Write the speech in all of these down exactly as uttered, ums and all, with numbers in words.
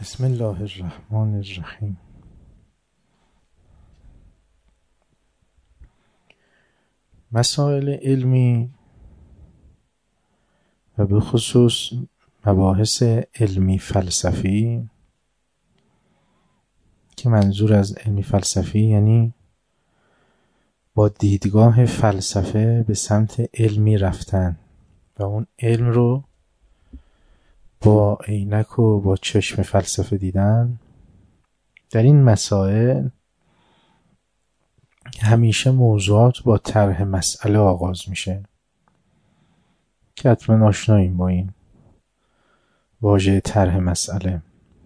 بسم الله الرحمن الرحیم. مسائل علمی و به خصوص مباحث علمی فلسفی، که منظور از علمی فلسفی یعنی با دیدگاه فلسفه به سمت علمی رفتن و اون علم رو با عینک و با چشم فلسفه دیدن. در این مسائل همیشه موضوعات با طرح مسئله آغاز میشه که حتما آشناییم با این واژه طرح مسئله.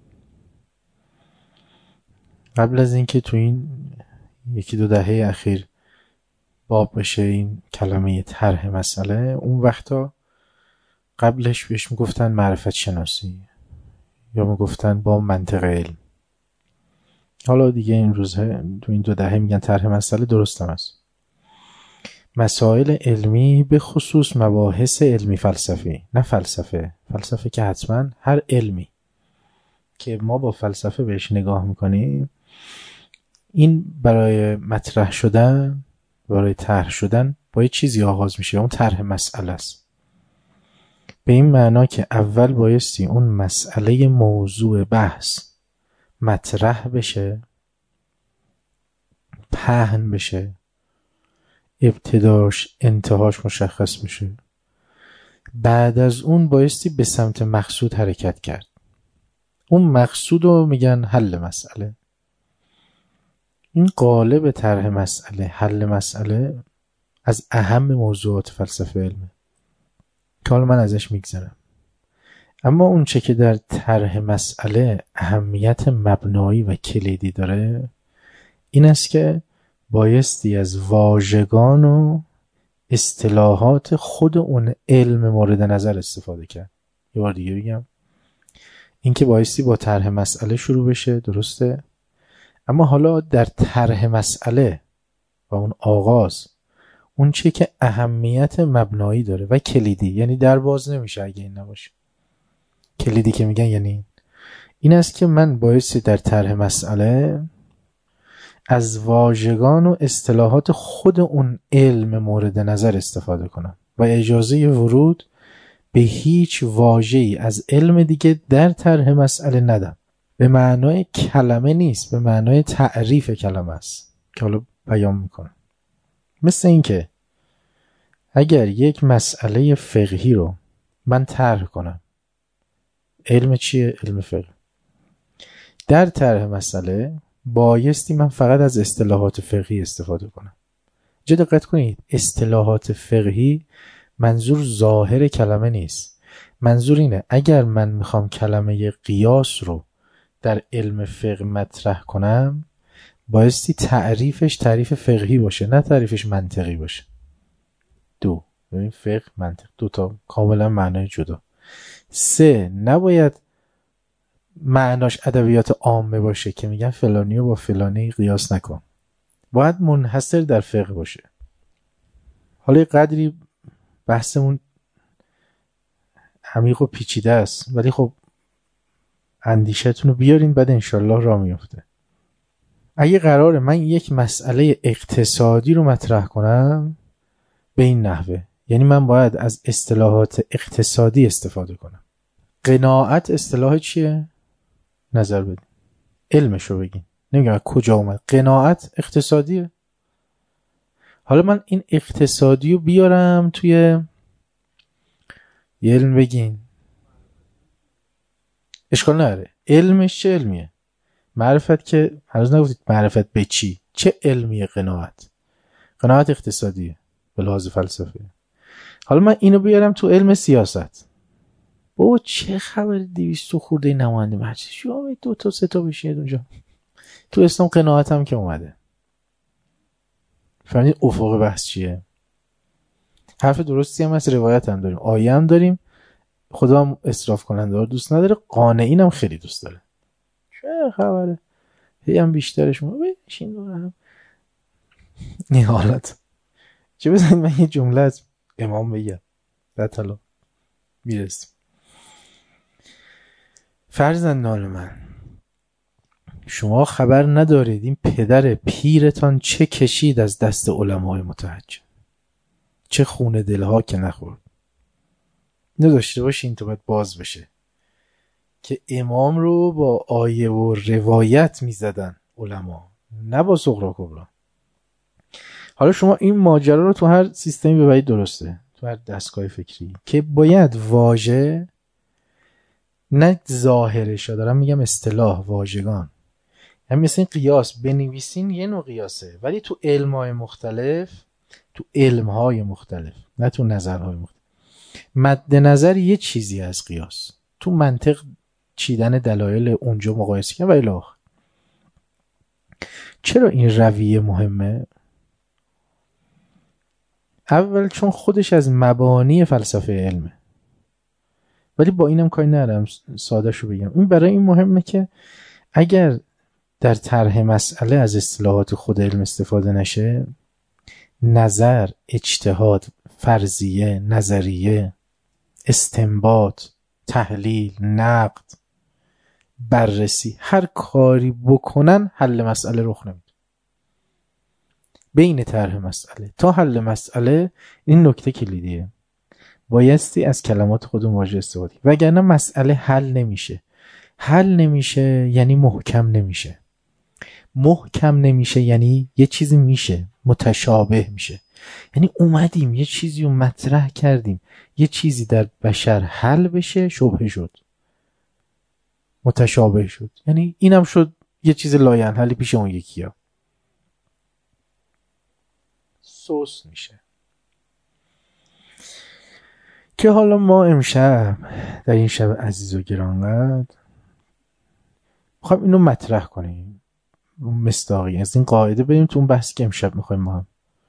قبل از اینکه تو این یکی دو دهه اخیر باب بشه این کلمه طرح مسئله، اون وقتا قبلش بهش میگفتن معرفت شناسی یا میگفتن با منطق علم. حالا دیگه این روزها تو این دو دهه میگن طرح مسئله، درست هم است. مسائل علمی به خصوص مباحث علمی فلسفی، نه فلسفه. فلسفه که حتما هر علمی که ما با فلسفه بهش نگاه میکنیم، این برای مطرح شدن، برای طرح شدن با یه چیزی آغاز میشه، اون طرح مسئله است. به این معنا که اول بایستی اون مسئله موضوع بحث مطرح بشه، پهن بشه، ابتداش انتهاش مشخص میشه. بعد از اون بایستی به سمت مقصود حرکت کرد. اون مقصود رو میگن حل مسئله. این قالب طرح مسئله، حل مسئله، از اهم موضوعات فلسفه علمه که حالا من ازش میگذرم. اما اون چه که در طرح مسئله اهمیت مبنایی و کلیدی داره این است که بایستی از واژگان و اصطلاحات خود اون علم مورد نظر استفاده کرد. یه بار دیگه بگم، این که بایستی با طرح مسئله شروع بشه، درسته؟ اما حالا در طرح مسئله و اون آغاز، اون چه که اهمیت مبنایی داره و کلیدی، یعنی در باز نمیشه اگه این نباشه. کلیدی که میگن یعنی این این است که من بایستی در طرح مسئله از واژگان و اصطلاحات خود اون علم مورد نظر استفاده کنم و اجازه ورود به هیچ واژه‌ای از علم دیگه در طرح مسئله ندم. به معنای کلمه نیست، به معنای تعریف کلمه است که حالا بیان میکنم. مثل این که اگر یک مسئله فقهی رو من طرح کنم، علم چیه؟ علم فقه. در طرح مسئله بایستی من فقط از اصطلاحات فقهی استفاده کنم. جا دقت کنید، اصطلاحات فقهی منظور ظاهر کلمه نیست. منظور اینه اگر من میخوام کلمه قیاس رو در علم فقه مطرح کنم، بایستی تعریفش تعریف فقهی باشه، نه تعریفش منطقی باشه. دو، ببین فقه منطق دو تا کاملا معنای جدا. سه، نباید معناش ادبیات عامه باشه که میگن فلانیو با فلانی قیاس نکن. باید منحصر در فقه باشه. حالا قدری بحثمون عمیق و پیچیده است، ولی خب اندیشتون رو بیارین بعد انشالله راه میفته. اگه قراره من یک مسئله اقتصادی رو مطرح کنم به این نحوه، یعنی من باید از اصطلاحات اقتصادی استفاده کنم. قناعت اصطلاح چیه؟ نظر بدین، علمشو بگین. نمیگم کجا اومد. قناعت اقتصادیه. حالا من این اقتصادی رو بیارم توی یه علم بگین، اشکال نداره. علمش چه علمیه؟ معرفت که هنوز نگفتید معرفت به چی؟ چه علمیه قناعت؟ قناعت اقتصادیه به لحاظ فلسفه. حالا من اینو بیارم تو علم سیاست، بابا چه خبر دویست خورده نماینده مجلس شما دو تا سه تا بشینید اونجا. تو اسلام قناعت هم که اومده. فهمید افق بحث چیه؟ حرف درستی هم هست، روایت هم داریم، آیه هم داریم. خدا هم اسراف کننده رو دوست نداره، قانعین هم خیلی دوست داره. چه خبره؟ هی هم بیشترش ما بشین دارم این حالت. چه بزنید من یه جمله از امام بگم بعد حالا میرسیم. فرزندان من، شما خبر ندارید این پدر پیرتان چه کشید از دست علمای متحجر، چه خون دلها که نخورد. نداشته باشین تو باید باز بشه که امام رو با آیه و روایت میزدن علما، نه با صغرا کبرا. حالا شما این ماجرا رو تو هر سیستمی ببرید درسته، تو هر دستگاه فکری، که باید واژه، نه ظاهرش، دارم میگم اصطلاح، واژگان، یعنی مثل این قیاس بنویسین یه نوع قیاسه، ولی تو علم‌های مختلف، تو علم‌های مختلف، نه تو نظرهای مختلف، مد نظر یه چیزی از قیاس، تو منطق چیدن دلایل اونجا مقایسه کردن و الی آخر. چرا این رویه مهمه؟ اول چون خودش از مبانی فلسفه علمه، ولی با اینم کاری ندارم ساده شو بگم. این برای این مهمه که اگر در طرح مسئله از اصطلاحات خود علم استفاده نشه، نظر، اجتهاد، فرضیه، نظریه، استنباط، تحلیل، نقد، بررسی، هر کاری بکنن حل مسئله رخ نمیده. بین طرح مسئله تا حل مسئله این نکته کلیدیه، بایستی از کلمات خود واژه استفاده، وگرنه مسئله حل نمیشه. حل نمیشه یعنی محکم نمیشه. محکم نمیشه یعنی یه چیزی میشه متشابه میشه، یعنی اومدیم یه چیزی رو مطرح کردیم، یه چیزی در بشر حل بشه، شبهه شد، متشابه شد، یعنی اینم شد یه چیز لاینحلی پیش اون یکی ها، سوس میشه. که حالا ما امشب در این شب عزیز و گرانقدر میخوایم اینو مطرح کنیم، مصداقی از این قاعده بریم تو اون بحثی که امشب میخوایم ما هم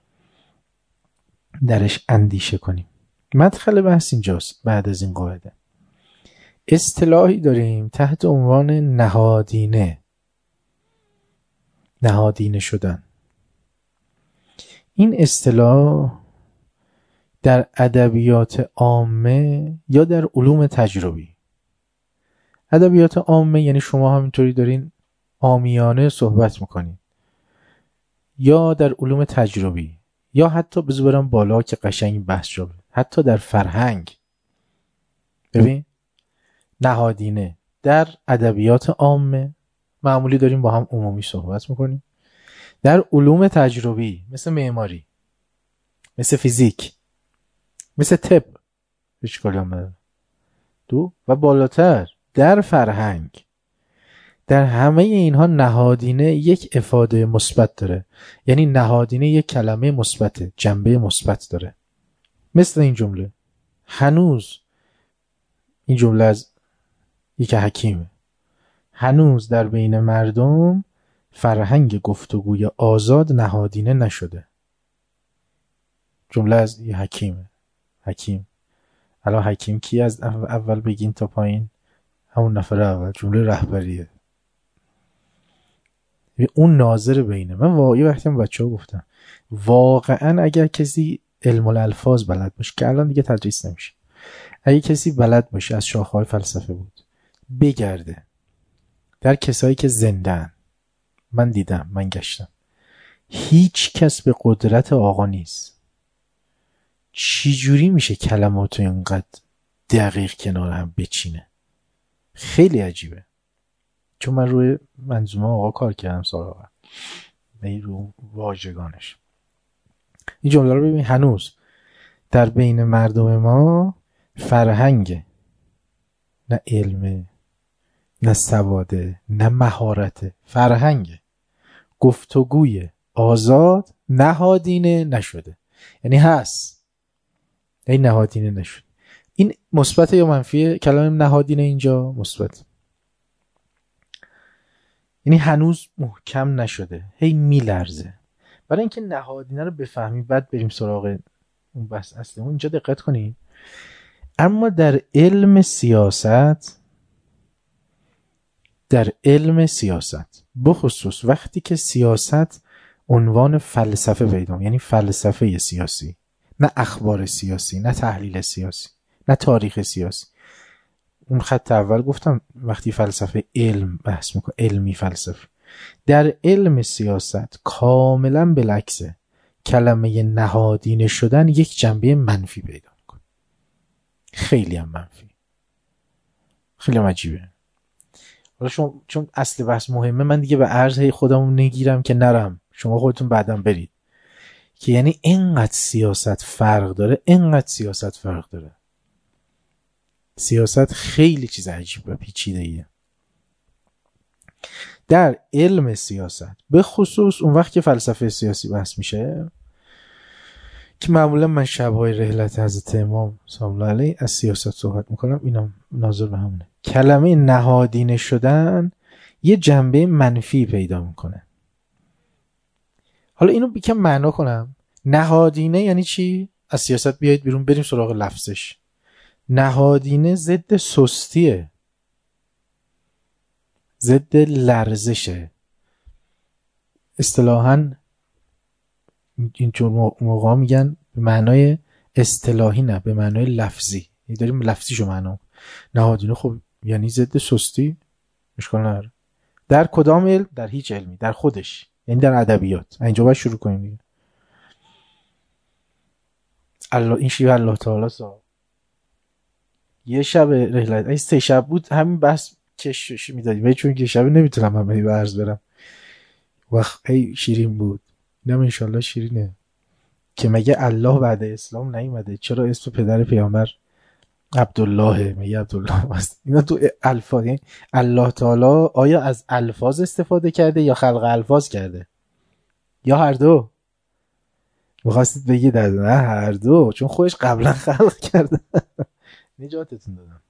درش اندیشه کنیم. مدخل بحث اینجاست. بعد از این قاعده اصطلاحی داریم تحت عنوان نهادینه، نهادینه شدن. این اصطلاح در ادبیات عامه یا در علوم تجربی، ادبیات عامه یعنی شما همینطوری دارین عامیانه صحبت میکنین، یا در علوم تجربی، یا حتی بذار برم بالا که قشنگ بحث شد، حتی در فرهنگ. ببین نهادینه در ادبیات عامه معمولی داریم با هم عمومی صحبت میکنیم، در علوم تجربی مثل معماری، مثل فیزیک، مثل طب، اشکالی هم نداره، دو و بالاتر در فرهنگ. در همه اینها نهادینه یک افاده مثبت داره، یعنی نهادینه یک کلمه مثبت، جنبه مثبت داره. مثل این جمله، هنوز، این جمله از یک حکیمه، هنوز در بین مردم فرهنگ گفتگوی آزاد نهادینه نشده. جمله از یک حکیمه. حکیم، الان حکیم کی؟ از اول بگین تا پایین همون نفر اول، جمله رهبریه، اون ناظر بینه. من واقعی وقتی هم بچه ها گفتم واقعا اگر کسی علم الالفاظ بلد باشه، که الان دیگه تدریس نمیشه، اگه کسی بلد باشه، از شاخه‌های فلسفه بود، بگرده در کسایی که زنده‌ان، من دیدم، من گشتم، هیچ کس به قدرت آقا نیست. چی جوری میشه کلماتو اینقدر دقیق کنار هم بچینه؟ خیلی عجیبه. چون من روی منظومه آقا کار کردم سال آقا، می رو واژگانش. این جمله رو ببین، هنوز در بین مردم ما فرهنگ، نه علم، نه سواده، نه مهارت، فرهنگ گفتگوی آزاد نهادینه نشده. یعنی هست، این نهادینه نشده. این مثبت یا منفیه؟ کلمه نهادینه اینجا مثبت، یعنی هنوز محکم نشده، هی میلرزه. برای اینکه نهادینه رو بفهمی بعد بریم سراغ اون بحث اصلی. اونجا دقت کنید. اما در علم سیاست، در علم سیاست بخصوص وقتی که سیاست عنوان فلسفه پیدا، یعنی فلسفه سیاسی، نه اخبار سیاسی، نه تحلیل سیاسی، نه تاریخ سیاسی، اون خط اول گفتم وقتی فلسفه علم بحث میکنه، علمی فلسفه، در علم سیاست کاملا بالعکسه. کلمه نهادینه شدن یک جنبه منفی پیدا میکنه، خیلی هم منفی، خیلی هم عجیبه. حالا شما چون اصل بحث مهمه، من دیگه به عرض خودمون نگیرم که نرم، شما خودتون بعدم برید، که یعنی اینقدر سیاست فرق داره، اینقدر سیاست فرق داره. سیاست خیلی چیز عجیب و پیچیده ایه. در علم سیاست به خصوص اون وقت که فلسفه سیاسی بحث میشه، که معمولا من شبهای رحلت حضرت امام سلام الله علیه از سیاست صحبت میکنم، اینا ناظر به همونه. کلمه نهادینه شدن یه جنبه منفی پیدا میکنه. حالا اینو بیکم معنا کنم. نهادینه یعنی چی؟ از سیاست بیایید بیرون، بریم سراغ لفظش. نهادینه ضد سستیه، ضد لرزشه. اصطلاحاً اینجور موقع میگن به معنای اصطلاحی، نه به معنای لفظی. یعنی داریم لفظیشو معنا. نهادینه خب یعنی ضد سستی، مشکل نداره. در کدام علم؟ در هیچ علمی، در خودش، یعنی در ادبیات. اینجا باید شروع کنیم دیگه. الله این شیوه الله تعالی سا یه شب رحلت این سه شب بود، همین بحث کشش میدادیم، ولی چون یه شب نمیتونم همه به عرض برم، وقت ای شیرین بود. اینم انشالله شیرینه که مگه الله بعد اسلام نیومده؟ چرا اسم پدر پیامبر عبدالله؟ مگه عبدالله است؟ اینا تو الفاظ، یعنی الله تعالی آیا از الفاظ استفاده کرده یا خلق الفاظ کرده یا هر دو؟ میخواستید بگید نه هر دو، چون خودش قبلا خلق کرده. نجاتتون دادم.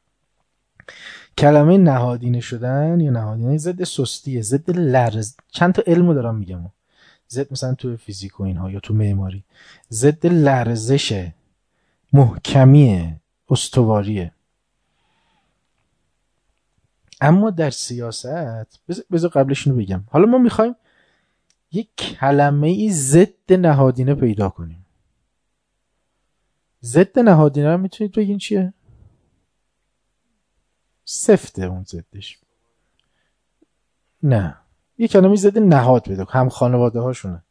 کلمه نهادینه شدن یا نهادینه ضد سستیه، ضد لرز. چند تا علمو دارم میگم، ضد مثلا تو فیزیک و اینها یا تو معماری، ضد لرزشه، محکمیه، استواریه. اما در سیاست بذار قبلش اینو بگم، حالا ما میخوایم یک کلمه ای ضد نهادینه پیدا کنیم. ضد نهادینه رو میتونید بگین چیه؟ سفته اون ضدش. نه، یک کلمه ضد نهاد پیدا کنیم، هم خانواده هاشونه.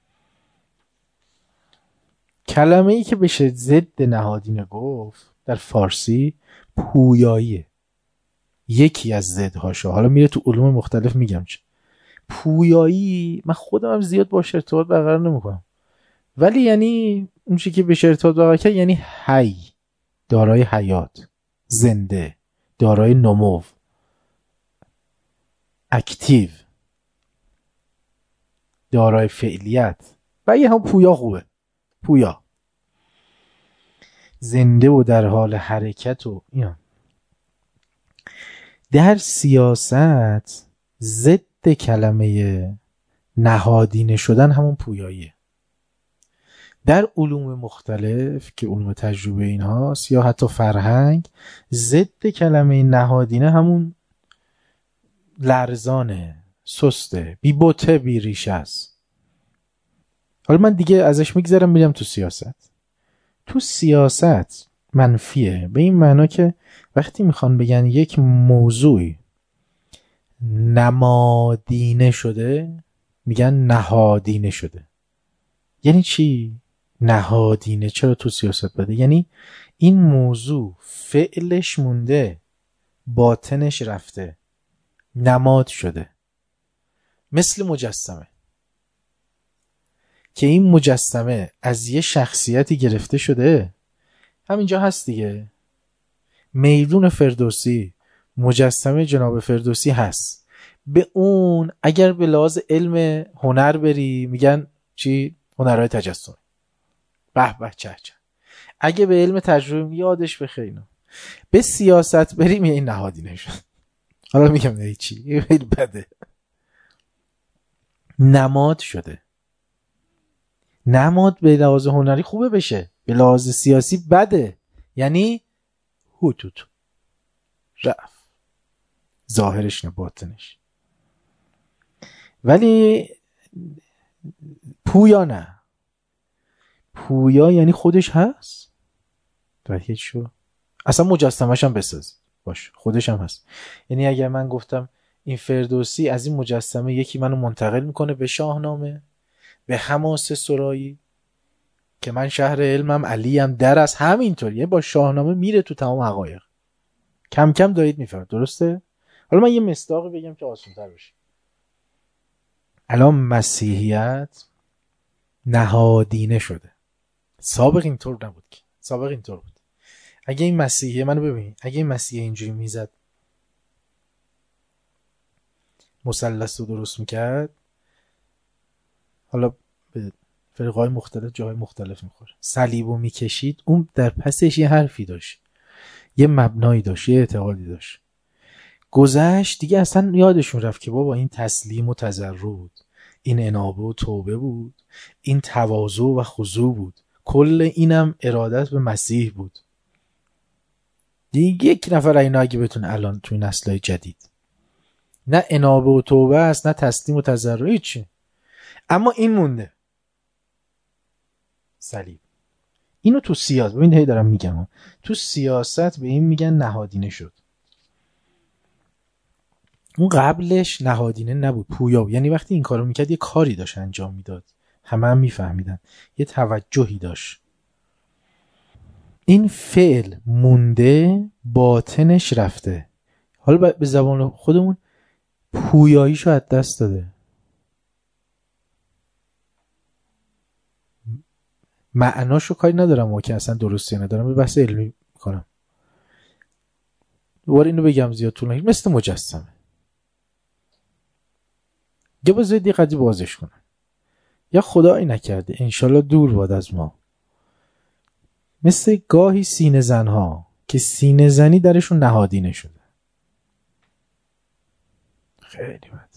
کلمه ای که بشه ضد نهادینه گفت در فارسی پویاییه. یکی از ضدهاشه. حالا میره تو علوم مختلف میگم چه. پویایی من خودم هم زیاد باش ارتباط برقرار نمیکنم، ولی یعنی اون چیزی که بشه ارتباط برقرار کرد یعنی حی، دارای حیات، زنده، دارای نمو، اکتیو، دارای فعلیت. و یه هم پویا خوبه، پویا زنده و در حال حرکت و اینا. در سیاست ضد کلمه نهادینه شدن همون پویاییه. در علوم مختلف که علوم تجربه اینهاست یا حتی فرهنگ، ضد کلمه نهادینه همون لرزانه، سسته، بی بوته، بی ریشه است. حالا من دیگه ازش میگذرم میرم تو سیاست. تو سیاست منفیه به این معنا که وقتی میخوان بگن یک موضوعی نمادینه شده، میگن نهادینه شده. یعنی چی؟ نهادینه چرا تو سیاست بده؟ یعنی این موضوع فعلش مونده، باطنش رفته، نماد شده. مثل مجسمه که این مجسمه از یه شخصیتی گرفته شده، همینجا هست دیگه. میدون فردوسی مجسمه جناب فردوسی هست. به اون اگر به لحاظ علم هنر بری میگن چی؟ هنرهای تجسم. به به چه چه. اگه به علم تجربه یادش بخیر. به سیاست بریم یه این نهادینه شد. حالا میگم نه چی؟ خیلی بده. نماد شده. نماد به لحاظ هنری خوبه بشه، به لحاظ سیاسی بده. یعنی هوتوت رفت، ظاهرش نه باطنش. ولی پویا نه. پویا یعنی خودش هست در هیچ شو. اصلا مجسمش هم بسازید، باش خودش هم هست. یعنی اگر من گفتم این فردوسی از این مجسمه یکی منو منتقل میکنه به شاهنامه، به حماسه سرایی که من شهر علمم، علیم در از همینطوریه، با شاهنامه میره تو تمام حقایق. کم کم دارید میفهمید، درسته؟ حالا من یه مصداقی بگم که آسان‌تر بشه. الان مسیحیت نهادینه شده، سابق اینطور نبود که. سابق اینطور بود اگه این مسیحیه، منو ببین، اگه این مسیحیه اینجوری میزد مثلث رو درست میکرد، حالا به فرقای مختلف جای مختلف میخوره، صلیبو میکشید، اون در پسش یه حرفی داشت، یه مبنایی داشت، یه اعتقادی داشت. گذشت دیگه اصلا یادشون رفت که بابا این تسلیم و تضرع بود، این انابه و توبه بود، این تواضع و خضوع بود، کل اینم ارادت به مسیح بود. دیگه یک نفر اینا اگه بتونه الان توی نسل‌های جدید، نه انابه و توبه است، نه تسلیم و تضرع، چی. اما این مونده، صلیب. اینو تو سیاست، ببین هی دارم میگم، تو سیاست به این میگن نهادینه شد. اون قبلش نهادینه نبود، پویا. یعنی وقتی این کارو میکرد یه کاری داشت انجام میداد، همه هم میفهمیدن، یه توجهی داشت. این فعل مونده، باطنش رفته. حالا به زبان خودمون پویاییشو از دست داده. معناشو کاری ندارم و که اصلا درستی ندارم، به بحث علمی میکنم. دوباره اینو بگم زیاد طول نکشه، مثل مجسمه. یا بذارید دیگه بازش کنم، یا خدایی نکرده انشالله دور باد از ما، مثل گاهی سینه زنها که سینه زنی درشون نهادینه شده. خیلی بد.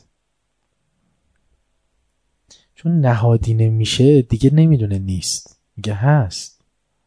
چون نهادینه میشه دیگه نمیدونه نیست، میگه هست.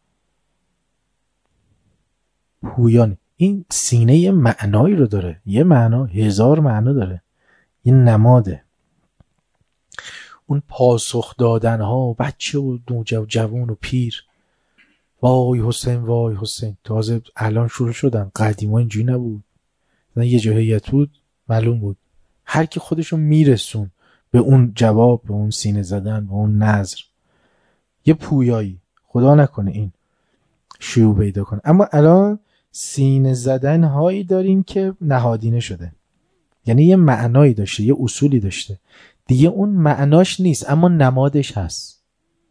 پویان این سینه یه معنایی رو داره، یه معنا هزار معنا داره، یه نماده. اون پاسخ دادن ها، بچه و جوان و پیر، وای حسین وای حسین، تازه الان شروع شدن، قدیما اینجوری نبود. یه جاهیت بود معلوم بود، هر کی خودشو میرسون به اون جواب، به اون سینه زدن، به اون نظر. یه پویایی، خدا نکنه این شیوع پیدا کنه. اما الان سینه زدن هایی داریم که نهادینه شده، یعنی یه معنایی داشته، یه اصولی داشته، دیگه اون معناش نیست اما نمادش هست.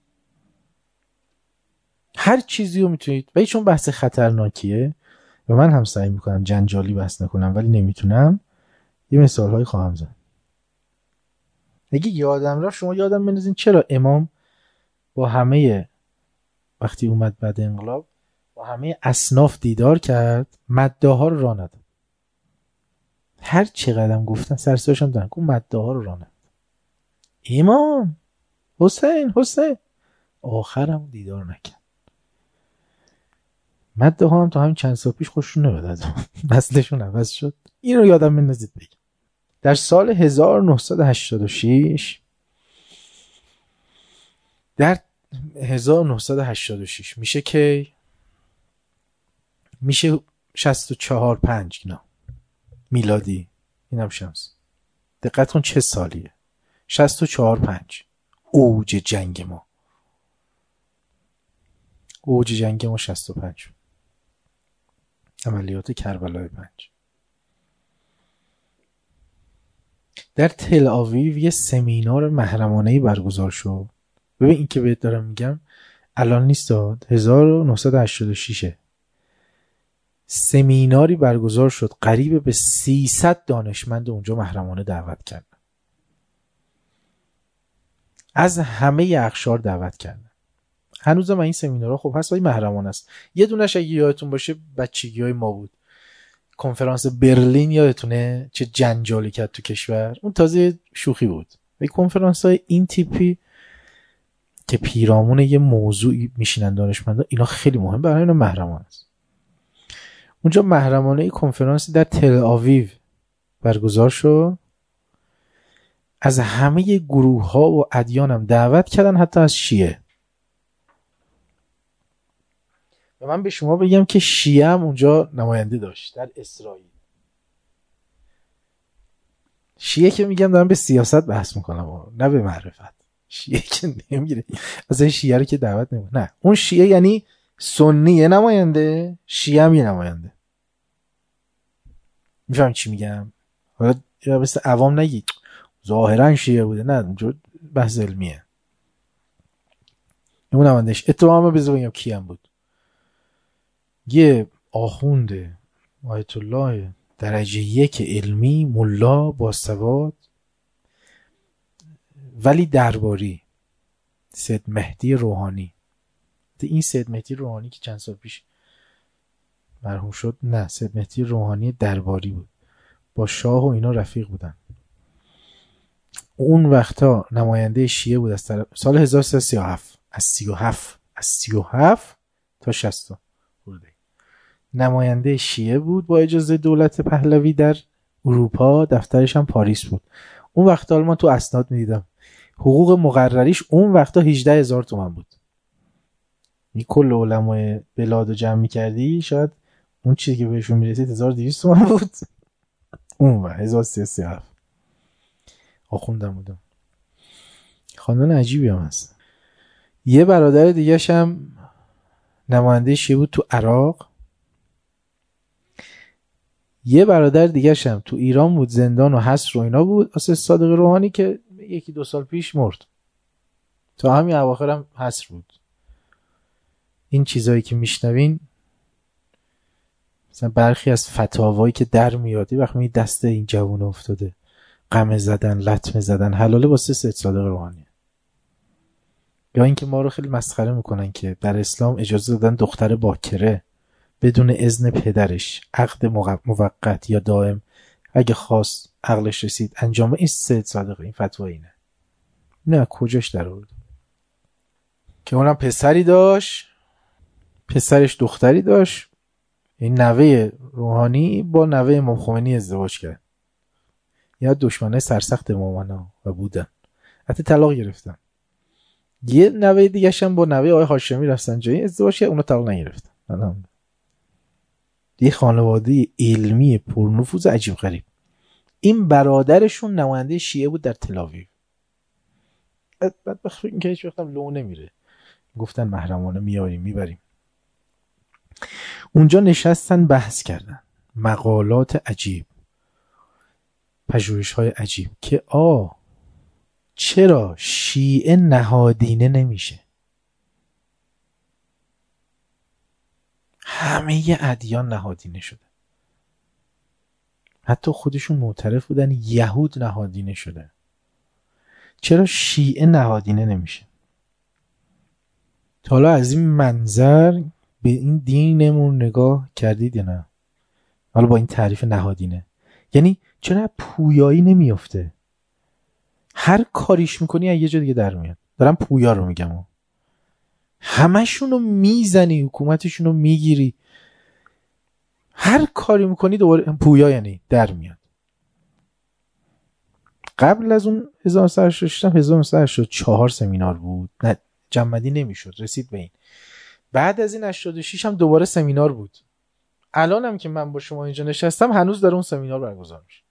هر چیزی رو میتونید، و چون بحث خطرناکیه و من هم سعی میکنم جنجالی بحث نکنم ولی نمیتونم، یه مثال هایی خواهم زد. اگه یادم را شما یادم بندازین چرا امام با همه، وقتی اومد بعد انقلاب، با همه اصناف دیدار کرد، مداح ها رو راه نداد. هر چقدرم گفتن سرساشم دارن که مداح ها رو راه نداد. امام حسین حسین آخرم دیدار نکرد. مداح ها هم تا همین چند سال پیش خوششون نمیاد، نسلشون عوض شد. این رو یادم بندازید بگم. در سال هزار و نهصد و هشتاد و شش، در هزار و نهصد و هشتاد و شش میشه که میشه شصت و چهار پنج اینا میلادی، اینم شمس. دقت کن چه سالیه، شصت و چهار پنج، اوج جنگ ما، اوج جنگ ما شصت و پنج، عملیات کربلای پنج. در تل آویو یه سمینار محرمانه‌ای برگزار شد. ببین این که بهت دارم میگم الان نیست، داد هزار و نهصد و هشتاد و شش سمیناری برگزار شد، قریب به سیصد دانشمند اونجا محرمانه دعوت کردن، از همه اقشار دعوت کردن. هنوزم این سمینارها خب هست ولی محرمانه است. یه دونش اگه یادتون باشه بچگیای ما بود، کنفرانس برلین، یادتونه چه جنجالی کرد تو کشور؟ اون تازه شوخی بود. ولی کنفرانس های این تیپی که پیرامون یه موضوعی میشینن دانشمندا، اینا خیلی مهم، برای اینا محرمانه است. اونجا محرمانه ای کنفرانسی در تل آویو برگزار شد، از همه گروه ها و ادیان هم دعوت کردن، حتی از شیعه. و من به شما بگم که شیعه هم اونجا نماینده داشت در اسرائیل. شیعه که میگم دارم به سیاست بحث میکنم نه به معرفت. شیعه که نمیگیره از این شیعه رو که دعوت نمیکنه، نه اون شیعه یعنی سنی یه نماینده، شیعه هم یه نماینده. میفهم چی میگم؟ حالا یا مثل عوام نگید ظاهرا شیعه بوده، نه اونجا بحث علمیه. اون نمایندهش اتهام بزن بگم کیم بود، یه آخونده آیت الله درجه یک علمی، ملا با سواد، ولی درباری، سید مهدی روحانی. این سید مهدی روحانی که چند سال پیش مرحوم شد، نه سید مهدی روحانی درباری بود، با شاه و اینا رفیق بودن. اون وقتا نماینده شیعه بود از طرف سال هزار و سیصد و سی و هفت، از سی و هفت از سی و هفت تا شصت بوده نماینده شیعه بود با اجازه دولت پهلوی در اروپا، دفترش هم پاریس بود. اون وقتا من تو اسناد میدیدم حقوق مقرریش اون وقتا هجده هزار تومان بود. این کل علمای بلاد رو جمع میکردی شاید اون چیزی که بهشون میرسید هزار و دویست تومان بود. اون وقت هزار و سیصد و سی و هفت آخوندم بودم. خاندان عجیبی هم هست. یه برادر دیگه هم نماینده شیعه بود تو عراق. یه برادر دیگه هم تو ایران بود، زندان و حصر و اینا بود، اساس صادق روحانی که یکی دو سال پیش مرد، تا همین اواخر هم حصر بود. این چیزایی که میشنوین مثلا برخی از فتاوایی که در میاد وقتی می دست این جوون افتاده، قمه زدن، لطمه زدن، حلاله واسه سید صادق روحانی. یا اینکه ما رو خیلی مسخره میکنن که در اسلام اجازه دادن دختر باکره بدون اذن پدرش عقد موقت یا دائم اگه خواست عقلش رسید انجام. این سید صادق این فتوا اینه. نه کجاش در آورد که اونم پسری داشت، پسرش دختری داشت. این نوه روحانی با نوه امام خمینی ازدواج کرد. یا دشمنای سرسخت امامانا و بودن، حتی طلاق گرفتن. یه نوه دیگه هم با نوه آقای هاشمی رفتن جایی ازدواج کرد، اونا طلاق نگرفتن. الحمدلله. یه خانواده علمی پرنفوذ عجیب غریب. این برادرشون نماینده شیعه بود در تل‌آویو. بعد بخیر این که هیچ وقتم لو نمیره، گفتن محرمانه میاریم میبریم. اونجا نشستن بحث کردن، مقالات عجیب، پژوهش‌های عجیب که آ چرا شیعه نهادینه نمیشه. همه ادیان نهادینه شده، حتی خودشون معترف بودن یهود نهادینه شده، چرا شیعه نهادینه نمیشه؟ تا حالا از این منظر به این دینمون نگاه کردید یا نه؟ حالا با این تعریف نهادینه یعنی چرا پویایی نمیافته؟ هر کاریش میکنی از یه جا دیگه در میاد. دارم پویا رو میگم، همشونو میزنی، حکومتشونو میگیری، هر کاری میکنی دوباره پویا یعنی در میاد. قبل از اون هزار و نهصد و هشتاد و شش هزار و نهصد و هشتاد و چهار سمینار بود، نه جمع‌بندی نمیشد، رسید به این. بعد از این هشتاد و شش هم دوباره سمینار بود. الان هم که من با شما اینجا نشستم هنوز داره اون سمینار برگزار میشه.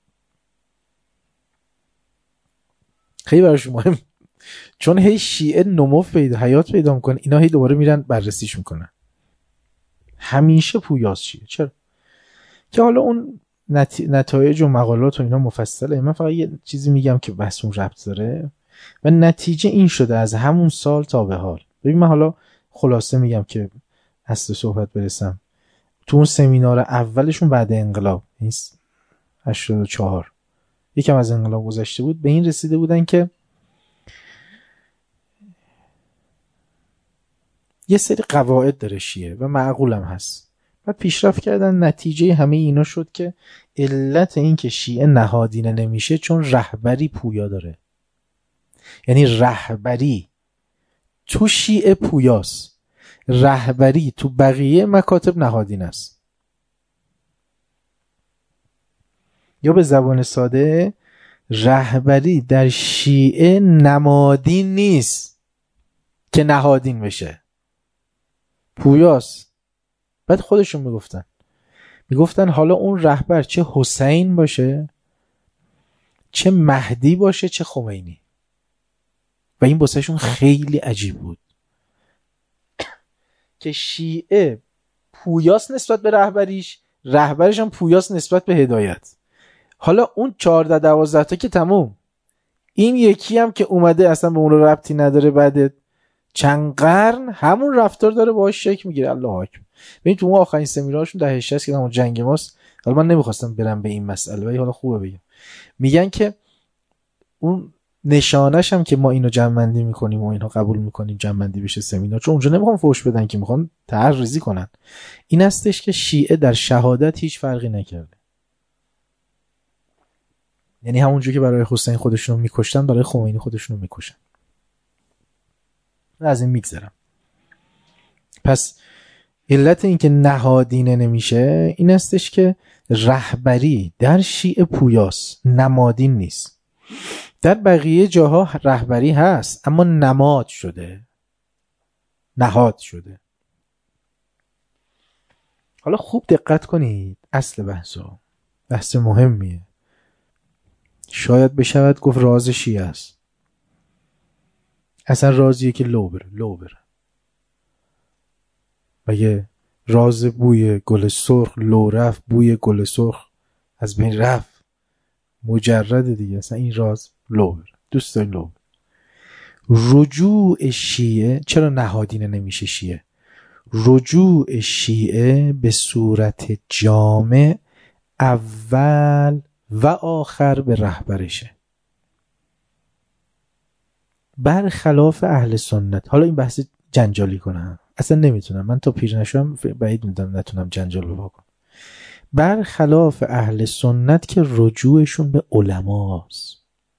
خیلی براش مهم، چون هی شیعه نمو پیدا حیات پیدا میکنه، اینا هی دوباره میرن بررسیش میکنن. همیشه پویاست شیعه. چرا؟ که حالا اون نت... نتایج و مقالات و اینا مفصله، من فقط یه چیزی میگم که بحث اون ربط داره و نتیجه این شده از همون سال تا به حال. ببین من حالا خلاصه میگم که اصل صحبت برسم. تو اون سمینار اولشون بعد انقلاب نیست هشتاد و چهار، یکم از انقلاب گذشته بود، به این رسیده بودن که یه سری قواعد داره شیعه و معقولم هست. بعد پیشرفت کردن، نتیجه همه اینا شد که علت این که شیعه نهادینه نمیشه چون رهبری پویا داره. یعنی رهبری تو شیعه پویاست، رهبری تو بقیه مکاتب نهادینه است. یا به زبان ساده رهبری در شیعه نمادین نیست که نهادین بشه. پویاست. بعد خودشون میگفتن میگفتن حالا اون رهبر چه حسین باشه، چه مهدی باشه، چه خمینی. و این واسهشون خیلی عجیب بود که شیعه پویاست نسبت به رهبریش، رهبرش هم پویاست نسبت به هدایت. حالا اون چهارده دوازده تا که تموم، این یکی هم که اومده اصلا به اون رو ربطی نداره، بعد چند قرن همون رفتار داره باهاش شک میگیره. الله اکبر. ببین تو اون آخرین سمینارشون دهه شصت که همون جنگ ماست، حالا من نمیخواستم برم به این مسئله ولی حالا خوبه بگم، میگن که اون نشانش هم که ما اینو جمع میکنیم و اینو قبول میکنیم جمع بشه سمینار، چون اونجا نمیخوام فوش بدن که میخوان تعرضی کنن، این هستش که شیعه در شهادت هیچ فرقی نکرده. یعنی همونجوری که برای حسین خودشونو میکشتن برای خمینی خودشونو میکشن. از این میگذرم. پس علت این که نهادینه نمیشه این هستش که رهبری در شیعه پویاست، نمادین نیست. در بقیه جاها رهبری هست اما نماد شده، نهاد شده. حالا خوب دقت کنید، اصل بحثا بحث مهمیه، شاید بشود گفت راز شیعه است. اصلا رازیه که لو بره لو بره و یه راز بوی گل سرخ لو رفت، بوی گل سرخ از بین رفت، مجرد دیگه. اصلا این راز لو بره، دوست داری لو بره. رجوع شیعه چرا نهادینه نمیشه شیعه؟ رجوع شیعه به صورت جامع اول و آخر به رهبرشه، برخلاف اهل سنت. حالا این بحث جنجالی کنم، اصلا نمیتونم، من تا پیر نشم بعید میدونم نتونم جنجال رو بکنم. برخلاف اهل سنت که رجوعشون به علماست.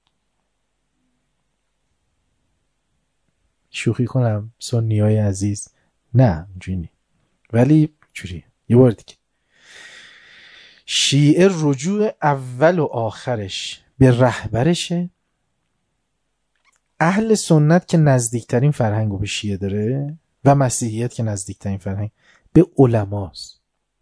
شوخی کنم سنیای عزیز، نه اینجوری نی، ولی جوری یه بار دیگه شیعه رجوع اول و آخرش به رهبرشه. اهل سنت که نزدیکترین فرهنگو به شیعه داره و مسیحیت که نزدیکترین فرهنگ به علماست.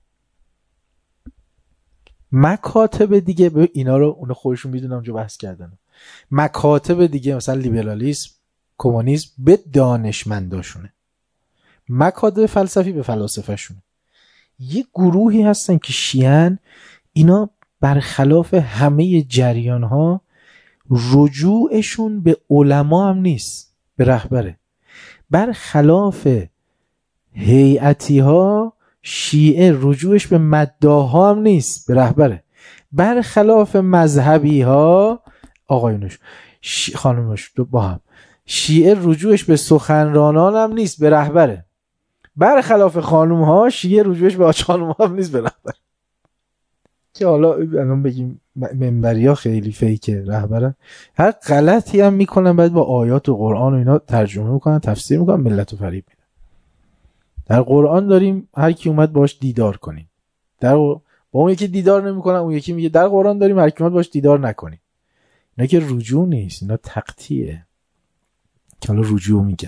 مکاتب دیگه به اینا رو اون خودشون میدونم اونجا بحث کردن، مکاتب دیگه مثلا لیبرالیسم، کمونیسم به دانشمنداشونه، مکاتب فلسفی به فلاسفه شونه. یه گروهی هستن که شیعن، اینا برخلاف همه جریان ها رجوعشون به علما هم نیست، به رهبره. برخلاف هیئتی ها شیعه رجوعش به مداها هم نیست، به رهبره. برخلاف مذهبی ها آقایونش ش... خانمش با هم شیعه رجوعش به سخنرانان هم نیست، به رهبره. برخلاف خانم ها شیعه رجوعش به آج خانم ها هم نیست، به رهبره. که حالا الان بگیم منبری ها خیلی فیکه، رهبرن هر غلطی هم میکنن بعد با آیات و قرآن و اینا ترجمه میکنن، تفسیر میکنن، ملت رو فریب میدن. در قرآن داریم هر کی اومد باش دیدار کنین، در با اون یکی دیدار نمیکنن، اون یکی میگه در قرآن داریم هر کی اومد باش دیدار نکنین. اینا که رجوع نیست، اینا تقطیعه. که حالا رجوع میگم.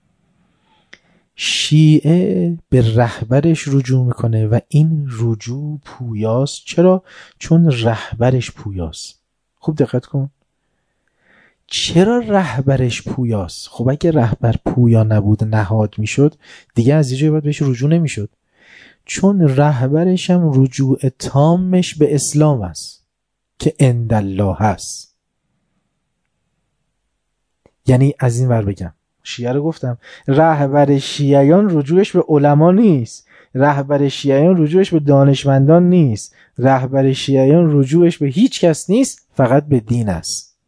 شیعه به رهبرش رجوع میکنه و این رجوع پویاست. چرا؟ چون رهبرش پویاست. خوب دقت کن. چرا رهبرش پویاست؟ خب اگه رهبر پویا نبود، نهاد میشد، دیگه از یه جایی باید بهش رجوع نمیشد. چون رهبرش هم رجوع تامش به اسلام است که عند الله هست. یعنی از این ور بگم، شیعه رو گفتم، رهبر شیعیان رجوعش به علما نیست، رهبر شیعیان رجوعش به دانشمندان نیست، رهبر شیعیان رجوعش به هیچ کس نیست، فقط به دین است.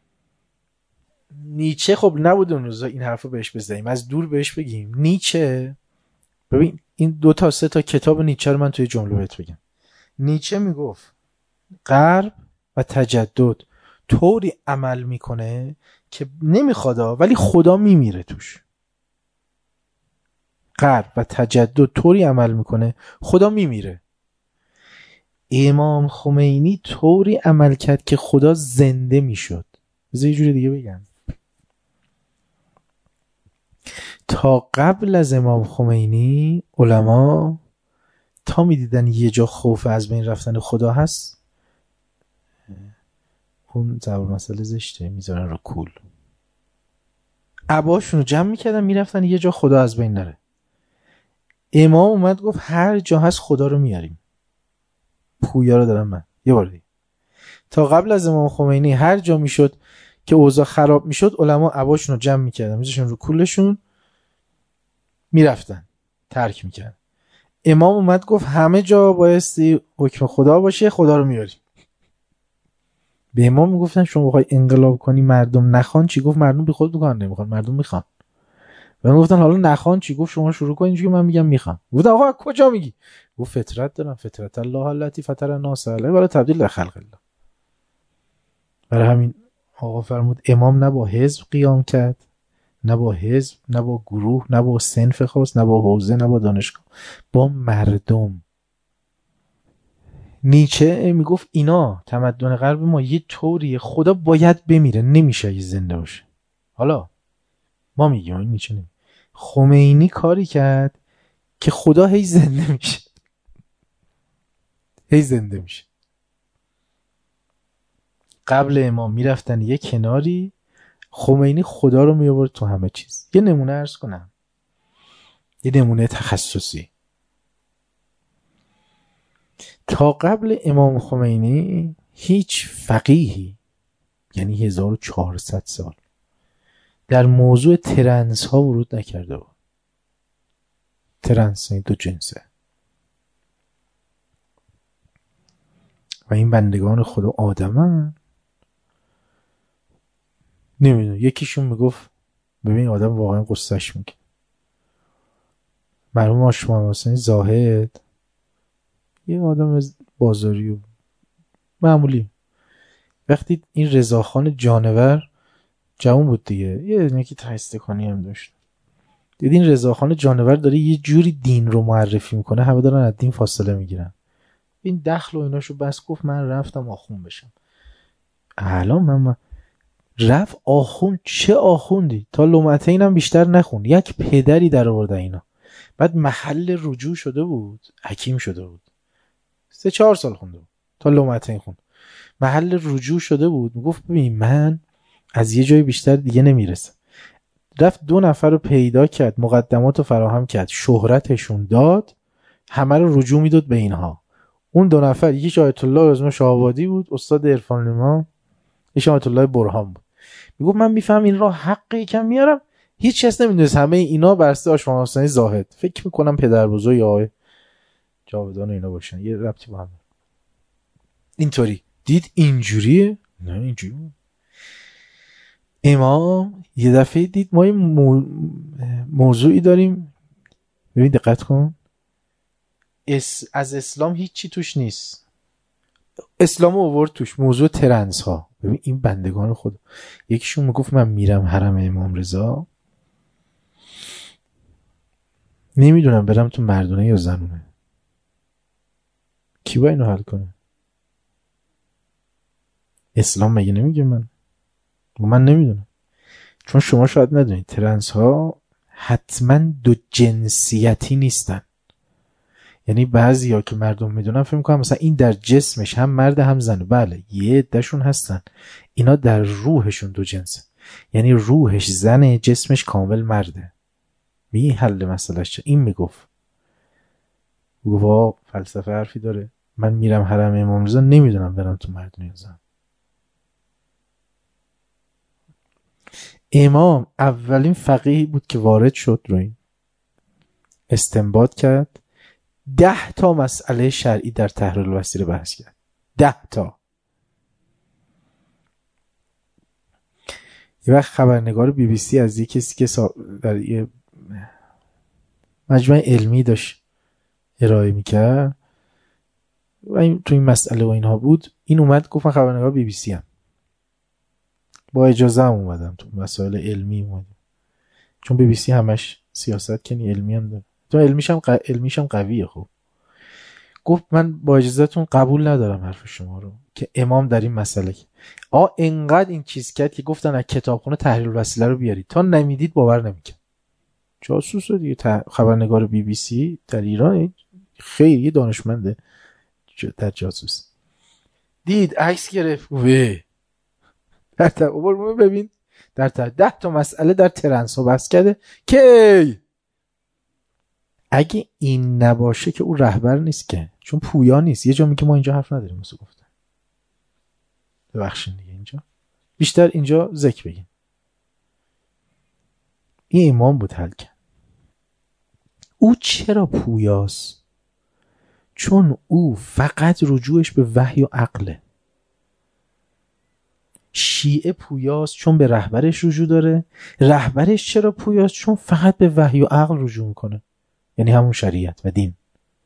نیچه خب نبود اون روزا این حرفو بهش بزنیم، از دور بهش بگیم. نیچه، ببین این دو تا سه تا کتاب نیچه رو من توی جمله بهت بگم. نیچه میگفت غرب و تجدد طوری عمل میکنه که نمیخواد ولی خدا میمیره توش. غرب و تجدد طوری عمل میکنه خدا میمیره. امام خمینی طوری عمل کرد که خدا زنده میشد. بذار یه جوری دیگه بگم، تا قبل از امام خمینی علما تا میدیدن یه جا خوف از بین رفتن خدا هست، اون ضرب مسئله زشته میذارن رو کول، عباشون رو جمع میکردن میرفتن یه جا خدا از بین نره. امام اومد گفت هر جا هست خدا رو میاریم. پویا رو دارم من یه بار دیگه. تا قبل از امام خمینی هر جا میشد که اوضاع خراب میشد علما عباشون رو جمع میکردن میذاشون رو کولشون میرفتن ترک میکردن. امام اومد گفت همه جا بایستی حکم خدا باشه، خدا رو میاریم. به امام میگفتن شما بخوای انقلاب کنی مردم نخوان چی؟ گفت مردم بی خود میخوان نمیخوان، مردم میخوان. و من گفتن حالا نخوان چی؟ گفت شما شروع کنین اینجوری من میگم میخوام. گفت آقا کجا میگی؟ گفت فطرت دارم، فطرت الله التی فطر الناس علیه ولا تبدیل لخلق الله. برای همین آقا فرمود امام نه با حزب قیام کرد، نه با حزب، نه با گروه، نه با صنف خاص، نه با حوزه، نه با دانشگاه، با مردم. نیچه میگفت اینا تمدن غرب ما یه طوریه خدا باید بمیره نمیشه اگه زنده باشه. حالا ما میگیم این نیچه نمی. خمینی کاری کرد که خدا هی زنده میشه، هی زنده میشه. قبل امام میرفتن یه کناری، خمینی خدا رو میآورد تو همه چیز. یه نمونه عرض کنم، یه نمونه تخصصی. تا قبل امام خمینی هیچ فقیهی، یعنی هزار و چهارصد سال، در موضوع ترنس ها ورود نکرده بود. ترنس دو جنسه و این بندگان خدا آدمن. نمیدونم یکیشون میگفت ببین آدم واقعا قصهش میگه. مرحوم آشم محمد حسینی زاهد یه آدم بازاری و معمولی، وقتی این رضاخان جانور جوان بود دیگه، یه یکی تایستکانی هم داشت، دید این رضاخان جانور داره یه جوری دین رو معرفی میکنه همه دارن از دین فاصله میگیرن، این دخل و ایناشو بس گفت من رفتم آخون بشم. الان من, من رفت آخون، چه آخوندی؟ تا لومته اینم بیشتر نخون، یک پدری در آورده اینا. بعد محل رجوع شده بود، حکیم شده بود، سه چهار سال خونده بود تا لومته این خوند، محل رجوع شده بود. میگفت ببین من از یه جای بیشتر دیگه نمیرسم. رفت دو نفر رو پیدا کرد، مقدمات رو فراهم کرد، شهرتشون داد، همه رو رجوع میداد به اینها. اون دو نفر یکی آیت الله رضا شاه‌آبادی بود استاد عرفان نما، یکی آیت الله برهان بود. میگفت من میفهم این راه حقی یکم میارم، هیچ کس نمیدونست همه اینا برسته آشم محمد حسینی زاهد. فکر میکنم پدر بزرگ یا جاودان اینا باشن، یه ربطی با هم. اینطوری دید اینجوریه، نه اینجوری. امام یه دفعه دید ما این مو... موضوعی داریم، ببین دقت کن، اس... از اسلام هیچی توش نیست، اسلام آورد توش، موضوع ترنس ها. ببین این بندگان خدا، یکیشون میگفت من میرم حرم امام رضا، نمیدونم برم تو مردونه یا زنونه، کی با اینو حل کنه؟ اسلام مگه نمیگه من من نمیدونم. چون شما شاید ندونید ترنس ها حتما دو جنسیتی نیستن، یعنی بعضی ها که مردم میدونن فکر میکنن مثلا این در جسمش هم مرد هم زنه. بله یه عده‌شون هستن اینا در روحشون دو جنسه، یعنی روحش زنه جسمش کامل مرده. می حل مسئلهش چه؟ این میگفت گفت فلسفه حرفی داره، من میرم حرم امام رضا نمیدونم برم تو مردونه یا زن. امام اولین فقیهی بود که وارد شد رو این استنباط کرد، ده تا مسئله شرعی در تحریر الوسیله بحث کرد. ده تا. یه وقت خبرنگار بی بی سی از یک کسی که در یه مجمع علمی داشت ارائه میکرد و این تو این مسئله و اینها بود، این اومد گفت من خبرنگار بی بی سی هم، با اجازه هم اومدم تو مسائل علمی اومدم، چون بی بی سی همش سیاست کنی علمی هم داره، تو علمیش هم ق... علمیش هم قویه. خب گفت من با اجازهتون قبول ندارم حرف شما رو که امام در این مسئله آ انقدر این چیز کرد که گفتن از کتابخونه تحریر الوسیله رو بیارید، تا نمیدید باور نمیکرد. جاسوس دیگه، خبرنگار بی بی سی در ایران، خیلی دانشمنده در جاسوس. دید عکس گرفت و در تقابل ببین در تا ده تا مسئله در ترنس ها بس کرده که اگه این نباشه که او رهبر نیست، که چون پویا نیست. یه جا میگه ما اینجا حرف نداریم مثل گفتن، ببخشید دیگه اینجا بیشتر اینجا ذکر بگیم. این امام بود حل کرد. او چرا پویاست؟ چون او فقط رجوعش به وحی و عقله. شیعه پویاست چون به رهبرش رجوع داره. رهبرش چرا پویاست؟ چون فقط به وحی و عقل رجوع میکنه، یعنی همون شریعت و دین.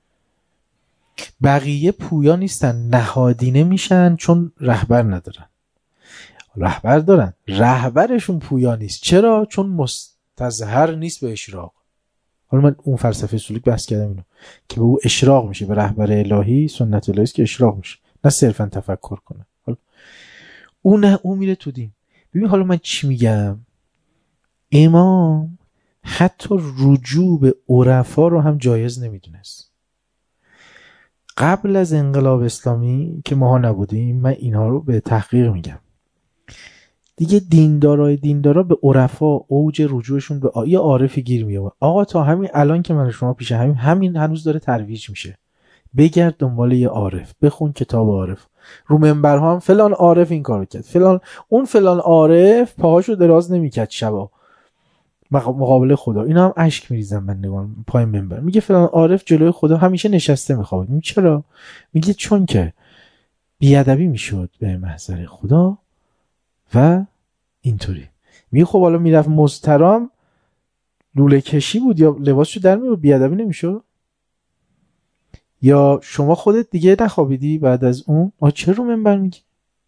بقیه پویا نیستن، نهادینه میشن چون رهبر ندارن. رهبر دارن، رهبرشون پویا نیست. چرا؟ چون مستظهر نیست به اشراق. حالا من اون فلسفه سلوک بحث کردم اینو که به او اشراق میشه، به رهبر الهی سنت الهی است که اشراق میشه، نه صرفا تفکر کنه. حالا اون نه، اون میره تو دین. ببین حالا من چی میگم، امام حتی رجوع به عرفا رو هم جایز نمیدونست. قبل از انقلاب اسلامی که ماها نبودیم، من اینها رو به تحقیق میگم، دیگه دیندارای دیندارا به عرفا اوج رجوعشون به یه عارفی گیر میاد. آقا تا همین الان که من شما پیش همین همین هنوز داره ترویج میشه. بگرد دنبال یه عارف، بخون کتاب عارف، رو منبرها هم فلان عارف این کارو کرد، فلان اون فلان عارف پاهاشو دراز نمیکرد شبا مقابل خدا. اینا هم اشک میریزن من نگاه پای منبر، میگه فلان عارف جلوی خدا همیشه نشسته میخواد. میگه چرا؟ میگه چون که بیادبی میشد به محضر خدا و اینطوری. میگه خب حالا میرفت مسترام لوله کشی بود یا لباسشو در میبود، بیادبی نمیشد؟ یا شما خودت دیگه نخوابیدی بعد از اون؟ آ چرا رو منبر میگی؟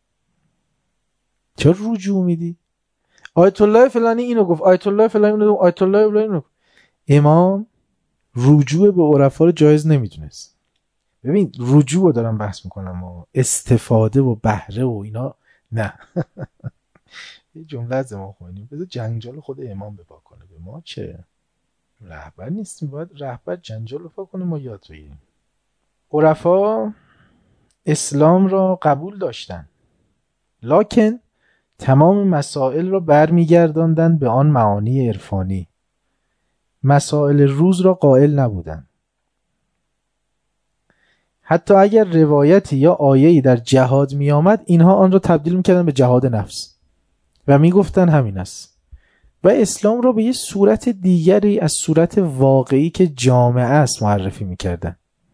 چرا رجوع میدی؟ آیت الله فلانی اینو گفت، آیت الله فلانی اینو گفت، آیت الله فلانی اینو گفت. امام رجوع به عرفا رو جایز نمیدونست. ببین رجوع رو دارم بحث میکنم و استفاده و بهره و اینا نه. یه جمله از امام خمینی، بذار جنجال خود امام بپا کنه، به ما چه؟ رهبر نیستیم، باید رهبر جنجال بپا کنه، ما یاد بگیریم. عرفا اسلام را قبول داشتن، لکن تمام مسائل را برمیگرداندند به آن معانی عرفانی. مسائل روز را قائل نبودند. حتی اگر روایتی یا آیه‌ای در جهاد می آمد، اینها آن را تبدیل می‌کردند به جهاد نفس و می‌گفتند همین است. و اسلام را به یه صورت دیگری از صورت واقعی که جامعه است معرفی می‌کردند.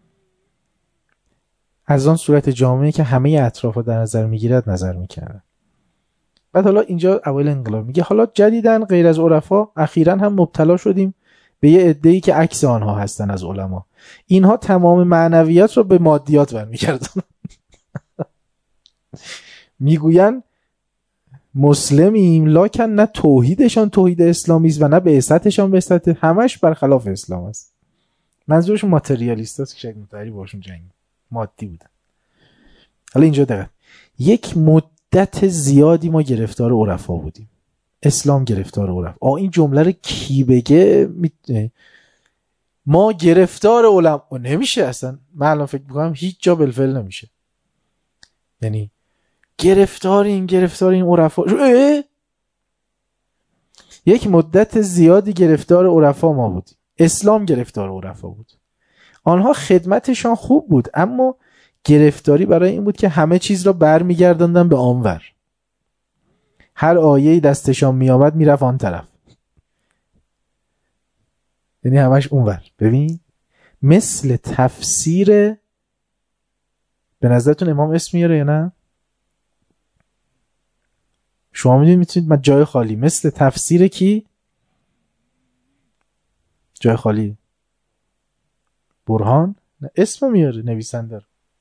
از آن صورت جامعه که همه اطراف را در نظر می‌گیرد نظر می‌کردند. بعد حالا اینجا اول انقلاب میگه حالا جدیداً غیر از عرفا اخیراً هم مبتلا شدیم به یه عده‌ای که عکس آنها هستن از علما. اینها تمام معنویات رو به مادیات برمیگردن. میگوین مسلمیم لکن نه توحیدشان توحید اسلامی است و نه بعثتشان بعثت، همش برخلاف اسلام است. منظورشون ماتریالیست است که شکل متحری باشون جنگ مادی بودن. حالا اینجا دقیق یک مدت زیادی ما گرفتار عرفا بودیم، اسلام گرفتار عرفا. آ این جمله رو کی بگه می... ما گرفتار علما نمیشه اصلا. من الان فکر میکنم هیچ جا بالفعل نمیشه، یعنی گرفتار این گرفتار این عرفا. یک مدت زیادی گرفتار عرفا ما بودیم، اسلام گرفتار عرفا بود. آنها خدمتشان خوب بود، اما گرفتاری برای این بود که همه چیز را برمیگرداندن به آنور. هر آیه‌ای دستشان میآمد میرفت آن طرف، یعنی همش اونور. ببین مثل تفسیر، به نظرتون امام اسم میاره یا نه؟ شما میدونید میتونید من جای خالی، مثل تفسیر کی؟ جای خالی برهان نه اسم میاره نویسنده.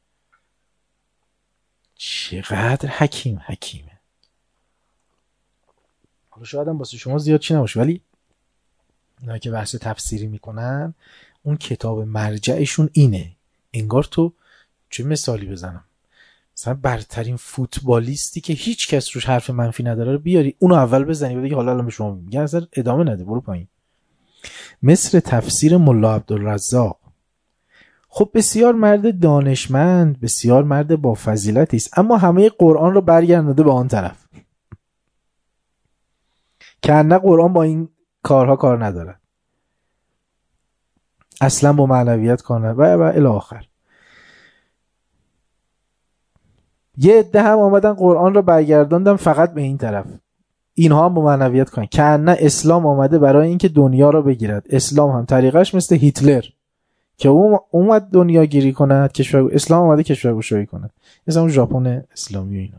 چقدر حکیم حکیمه. حالا شاید هم واسه شما زیاد چی نباشه، ولی اینا که بحث تفسیری میکنن اون کتاب مرجعشون اینه. انگار تو چه مثالی بزنم، مثلا برترین فوتبالیستی که هیچ کس روش حرف منفی نداره رو بیاری اونو اول بزنی و بگی حالا الان به شما میگم اصلا ادامه نده برو پایین. مصر تفسیر ملا عبدالرزاق. خب بسیار مرد دانشمند، بسیار مرد با فضیلتی است، اما همه قرآن رو برگردونده به آن طرف که نه قرآن با این کارها کار نداره، اصلا با معنویت کار نداره و الی آخر. یه عده هم آمدن قرآن رو برگردوندن فقط به این طرف، اینها هم با معنویت کن که نه اسلام آمده برای اینکه دنیا رو بگیرد. اسلام هم طریقش مثل هیتلر که اون اومد دنیا گیری کند، کشور اسلام اومده کشورگشایی کند، مثلا اون ژاپن اسلامی و اینا.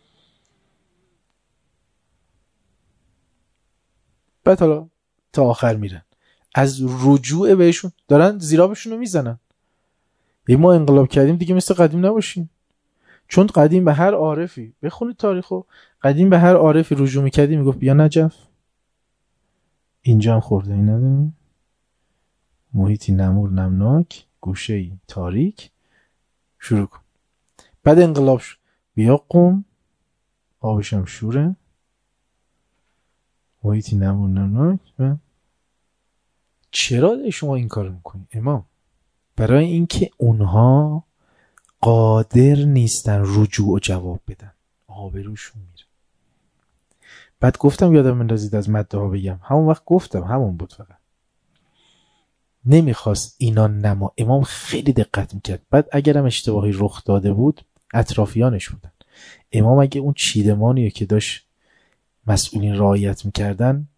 بعد حالا تا آخر میرن از رجوع بهشون دارن زیرابشون رو میزنن. یه ما انقلاب کردیم دیگه مثل قدیم نباشیم، چون قدیم به هر عارفی، بخونید تاریخو، قدیم به هر عارفی رجوع میکردی میگفت بیا نجف، اینجا هم خورده ای نداریم، محیطی نمور نمناک، گوشه‌ای تاریک، شروع کن. بعد انقلاب شد، بیا قم، آبشم شوره، محیطی نمور نمناک. و چرا شما این کار میکنی امام؟ برای اینکه اونها قادر نیستن رجوع و جواب بدن، آبروشون میره. بعد گفتم یادم اندازید از مده ها بگم، همون وقت گفتم همون بود، فقط نمیخواست اینا نما. امام خیلی دقت میکرد. بعد اگرم اشتباهی رخ داده بود اطرافیانش بودن. امام اگه اون چیدمانیه که داشت مسئولین رعایت میکردن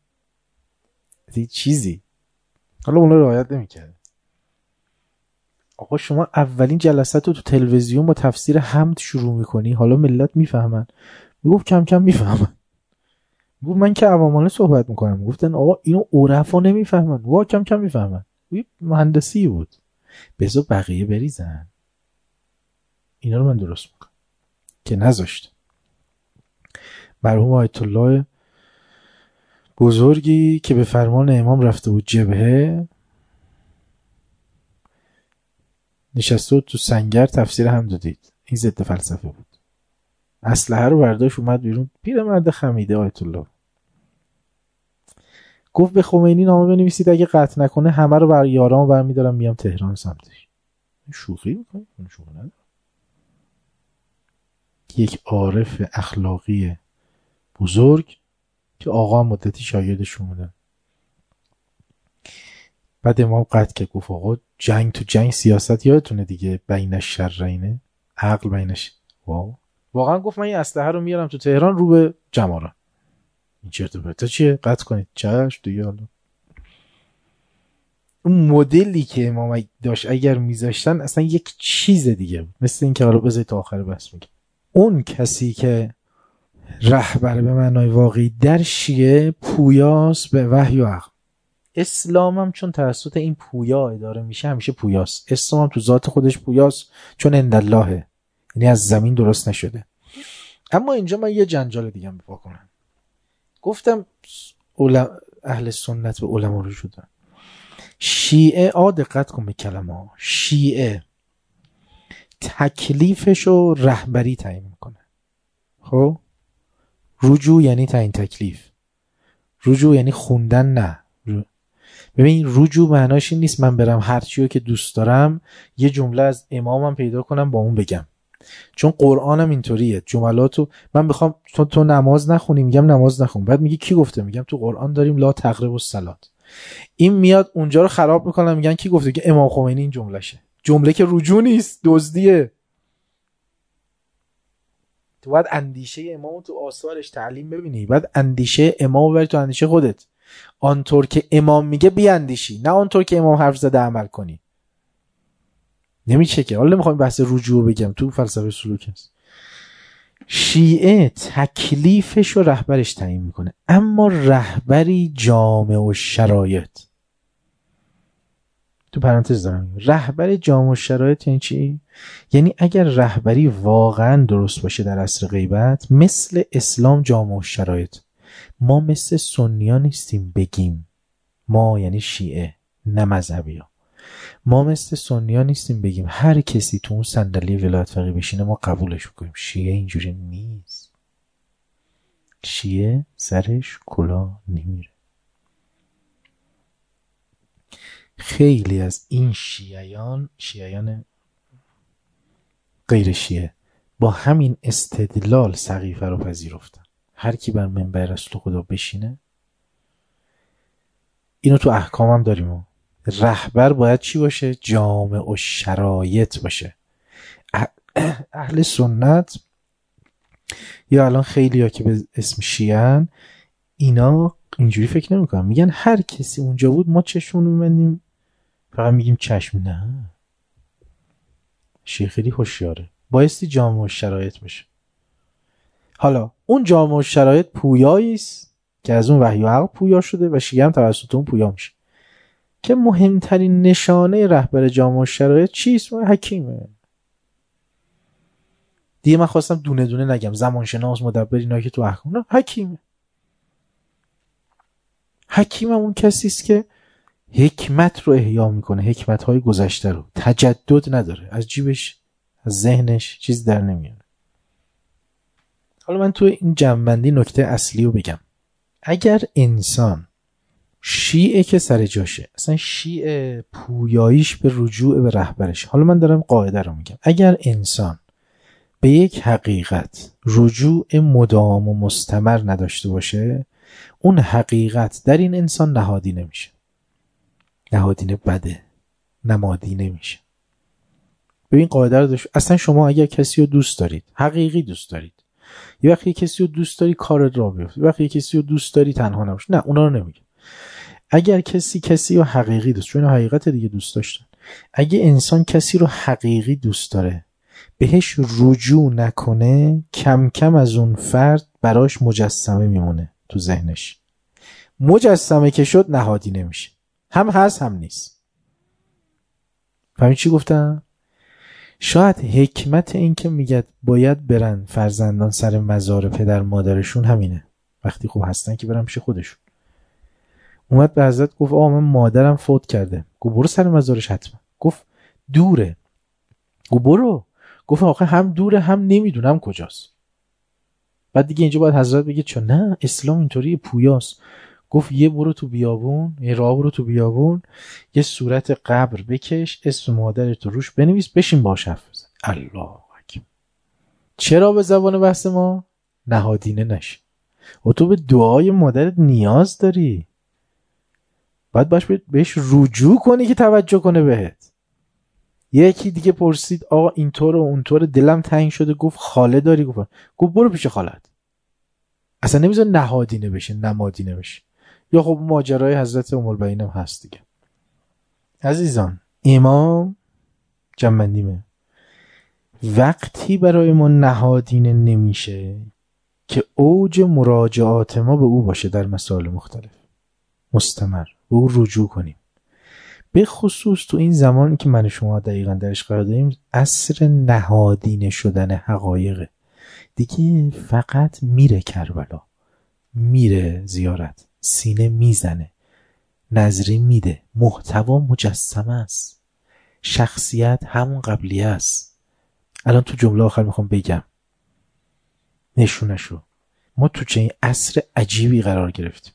چیزی، حالا اونا رعایت نمیکرد. آقا شما اولین جلسات رو تو تلویزیون با تفسیر حمد شروع میکنی، حالا ملت میفهمن. میگفت کم کم میفهمن. میگفت من که عوامانه صحبت میکنم. گفتن آقا اینو عرفا نمیفهمن. وا کم کم میفهمن. این مهندسی بود. بذار بقیه بریزن. اینا رو من درست میکنم که نذاشت. مرحوم آیت الله بزرگی که به فرمان امام رفته بود جبهه، نشسته بود تو سنگر تفسیر هم دادید. این ضد فلسفه بود. اسلحه رو برداشت اومد بیرون. پیرمرد خمیده آیت الله گفت به خمینی نامه بنویسید اگه قطع نکنه همه رو بر یارام برمیدارم میام تهران سمتش. شوخی میکنه؟ شوخی نداره. یک عارف اخلاقی بزرگ که آقا مدتی شاگردشون بودن. بعد امام قطع که گفت آقا جنگ تو جنگ سیاست یادتونه دیگه، بین الشرینه، عقل بینش. واو واقعا گفت من این اسلحه رو میارم تو تهران رو به جمارا. این چرت و پرتا چیه؟ قطع کنید. چش دیگه. حالا اون مدلی که امام داشت اگر میذاشتن اصلا یک چیز دیگه بود. مثل این که حالا بذارید تا آخر بحث میگم. اون کسی که رهبر به معنای واقعی در شیعه پویاس به وحی و عقل. اسلام هم چون توسط این پویا اداره میشه همیشه پویاست. اسلام هم تو ذات خودش پویاست چون انداللهه، یعنی از زمین درست نشده. اما اینجا من یه جنجال دیگه بپا کنم. گفتم اهل سنت به علما رو شدن. شیعه آ دقت کن به کلمه ها. شیعه تکلیفش رو رهبری تعیین میکنه. خب رجوع یعنی تعیین تکلیف. رجوع یعنی خوندن نه. ببین رجوع معناش این نیست من برم هر چیو که دوست دارم یه جمله از امامم پیدا کنم با اون بگم. چون قرآنم اینطوریه. جملاتو من بخوام تو, تو نماز نخونی میگم نماز نخون. بعد میگی کی گفته؟ میگم تو قرآن داریم لا تقربوا الصلاة. این میاد اونجا رو خراب میکنه. میگن کی گفته؟ که امام خمینی این جملهشه. جمله که رجوع نیست، دزدیه. تو باید اندیشه امام تو آثارش تعلیم ببینی. بعد اندیشه امام ببری تو اندیشه خودت. آنطور که امام میگه بیاندیشی، نه آنطور که امام حرف زده عمل کنی. نمیشه که. حالا نمیخوام بحث رجوع بگم، تو فلسفه سلوک هست. شیعه تکلیفش رو رهبرش تعیین میکنه، اما رهبری جامع و شرایط. تو پرانتز دارم رهبر جامع و شرایط یعنی چی؟ یعنی اگر رهبری واقعا درست باشه در عصر غیبت، مثل اسلام جامع و شرایط. ما مثل سنی ها نیستیم بگیم، ما یعنی شیعه نه مذهبی ها، ما مثل سنی ها نیستیم بگیم هر کسی تو اون صندلی ولایت فقیه بشینه ما قبولش میکنیم. شیعه اینجوری نیست. شیعه سرش کلاه نمیره. خیلی از این شیعیان شیعیان غیر شیعه با همین استدلال سقیفه رو پذیرفتن. هر کی بر منبر رسول خدا بشینه، اینو تو احکام هم داریم، رهبر باید چی باشه؟ جامع و شرایط باشه. اهل سنت یا الان خیلی ها که به اسم شیعن، اینا اینجوری فکر نمی کنن، میگن هر کسی اونجا بود ما چشمون میبندیم فقط میگیم چشم. نه، شیعه خیلی هوشیاره، بایستی جامع و شرایط باشه. حالا اون جامع و شرایط پویایی است که از اون وحی و عقل پویا شده و شیعه هم توسط اون پویا میشه، که مهمترین نشانه رهبر جامع و شرایط چیست؟ حکیمه. دیگه من خواستم دونه دونه نگم، زمانشناس، مدبر، اینا که تو احکام، نه، حکیمه. حکیم اون کسی است که حکمت رو احیا میکنه، حکمت های گذشته رو، تجدد نداره، از جیبش از ذهنش چیز در نمیاره. حالا من تو این جمع‌بندی نکته اصلی رو بگم. اگر انسان شیعه که سر جاشه، اصلا شیعه پویاییش به رجوع به رهبرش، حالا من دارم قاعده رو میگم، اگر انسان به یک حقیقت رجوع مدام و مستمر نداشته باشه، اون حقیقت در این انسان نهادینه میشه. نهادینه بده، نمادینه میشه. ببین قاعده رو داشت. اصلا شما اگر کسی رو دوست دارید، حقیقی دوست دارید، یه وقتی کسی رو دوست داری کارت را بیفته، یه وقتی کسی رو دوست داری تنها نباش، نه اونا رو نمیگم. اگر کسی کسی رو حقیقی دوست، چون حقیقت دیگه دوست داشتن، اگه انسان کسی رو حقیقی دوست داره بهش رجوع نکنه، کم کم از اون فرد براش مجسمه میمونه تو ذهنش. مجسمه که شد نهادی نمیشه، هم هست هم نیست. فهمی چی گفتم؟ شاید حکمت این که میگه باید برن فرزندان سر مزار پدر مادرشون همینه. وقتی خوب هستن که برن پیش خودشون. اومد به حضرت گفت آقا من مادرم فوت کرده. گفت برو سر مزارش حتما. گفت دوره. گفت برو. گفت آخه هم دوره هم نمیدونم کجاست. بعد دیگه اینجا باید حضرت بگه چون نه اسلام اینطوری پویاست. گفت یه برو تو بیابون، یه راه برو تو بیابون، یه صورت قبر بکش، اسم مادرت رو روش بنویس، بشین باش حرف بزن. الله اکبر. چرا به زبان بحث ما نهادینه نشه؟ و تو به دعای مادرت نیاز داری، باید باش بهش رجوع کنی که توجه کنه بهت. یکی دیگه پرسید آقا اینطور و اونطور دلم تنگ شده، گفت خاله داری؟ گفت گفت برو پیش خالت. اصلا نمیذار نهادینه بشه، نمادینه بشه. یا خب ماجرای حضرت ام البنین هم هست دیگه. عزیزان امام جمع‌بندیمه، وقتی برای ما نهادینه نمیشه که اوج مراجعات ما به او باشه در مسائل مختلف، مستمر به او رجوع کنیم. به خصوص تو این زمانی که من شما دقیقا درش قرار داریم، عصر نهادینه شدن حقایقه دیگه. فقط میره کربلا، میره زیارت، سینه میزنه، نظری میده، محتوا مجسمه است، شخصیت همون قبلیه است. الان تو جمله آخر میخوام بگم نشونشو. ما تو چه این عصر عجیبی قرار گرفتیم.